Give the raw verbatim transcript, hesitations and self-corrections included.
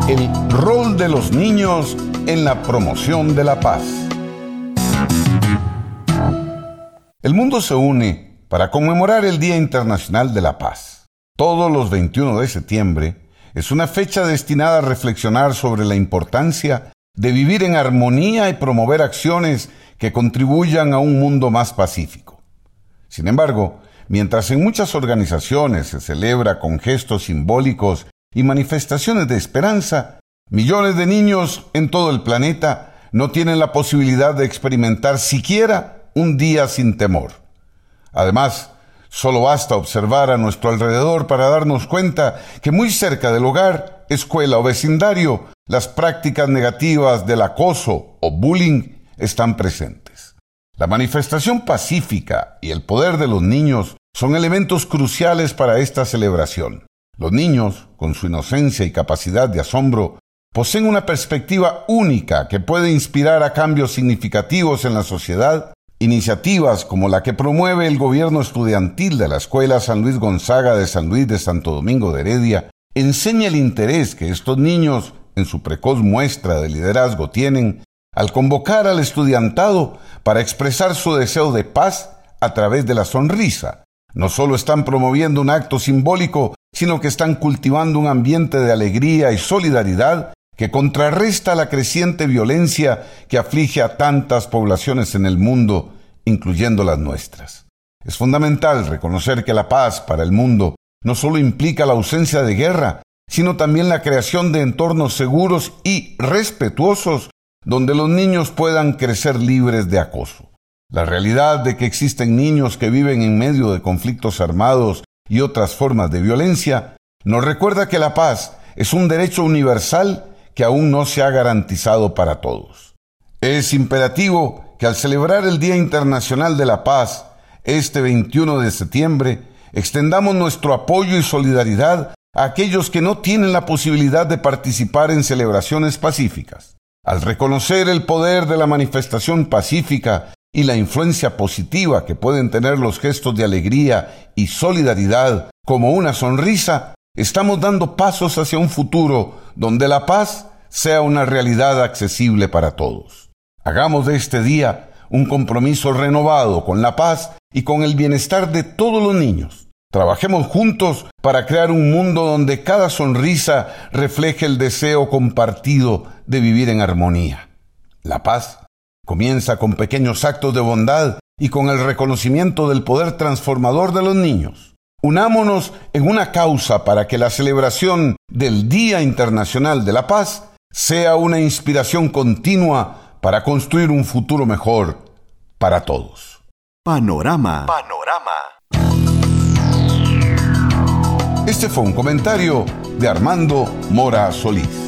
El rol de los niños en la promoción de la paz. El mundo se une para conmemorar el Día Internacional de la Paz. Todos los veintiuno de septiembre es una fecha destinada a reflexionar sobre la importancia de vivir en armonía y promover acciones que contribuyan a un mundo más pacífico. Sin embargo, mientras en muchas organizaciones se celebra con gestos simbólicos y manifestaciones de esperanza, millones de niños en todo el planeta no tienen la posibilidad de experimentar siquiera un día sin temor. Además, solo basta observar a nuestro alrededor para darnos cuenta que muy cerca del hogar, escuela o vecindario, las prácticas negativas del acoso o bullying están presentes. La manifestación pacífica y el poder de los niños son elementos cruciales para esta celebración. Los niños, con su inocencia y capacidad de asombro, poseen una perspectiva única que puede inspirar a cambios significativos en la sociedad. Iniciativas como la que promueve el gobierno estudiantil de la Escuela San Luis Gonzaga de San Luis de Santo Domingo de Heredia enseña el interés que estos niños, en su precoz muestra de liderazgo, tienen al convocar al estudiantado para expresar su deseo de paz a través de la sonrisa. No solo están promoviendo un acto simbólico, sino que están cultivando un ambiente de alegría y solidaridad que contrarresta la creciente violencia que aflige a tantas poblaciones en el mundo, incluyendo las nuestras. Es fundamental reconocer que la paz para el mundo no solo implica la ausencia de guerra, sino también la creación de entornos seguros y respetuosos donde los niños puedan crecer libres de acoso. La realidad de que existen niños que viven en medio de conflictos armados y otras formas de violencia nos recuerda que la paz es un derecho universal que aún no se ha garantizado para todos. Es imperativo que al celebrar el Día Internacional de la Paz, este veintiuno de septiembre, extendamos nuestro apoyo y solidaridad a aquellos que no tienen la posibilidad de participar en celebraciones pacíficas. Al reconocer el poder de la manifestación pacífica y la influencia positiva que pueden tener los gestos de alegría y solidaridad como una sonrisa, estamos dando pasos hacia un futuro donde la paz sea una realidad accesible para todos. Hagamos de este día un compromiso renovado con la paz y con el bienestar de todos los niños. Trabajemos juntos para crear un mundo donde cada sonrisa refleje el deseo compartido de vivir en armonía. La paz comienza con pequeños actos de bondad y con el reconocimiento del poder transformador de los niños. Unámonos en una causa para que la celebración del Día Internacional de la Paz sea una inspiración continua para construir un futuro mejor para todos. Panorama. Panorama. Este fue un comentario de Armando Mora Solís.